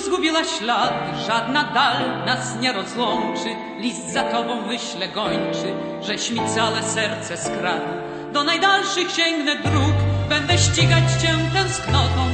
zgubiła ślad, żadna dal nas nie rozłączy. List za tobą wyślę gończy, żeś mi całe serce skradł. Do najdalszych sięgnę dróg, będę ścigać cię tęsknotą.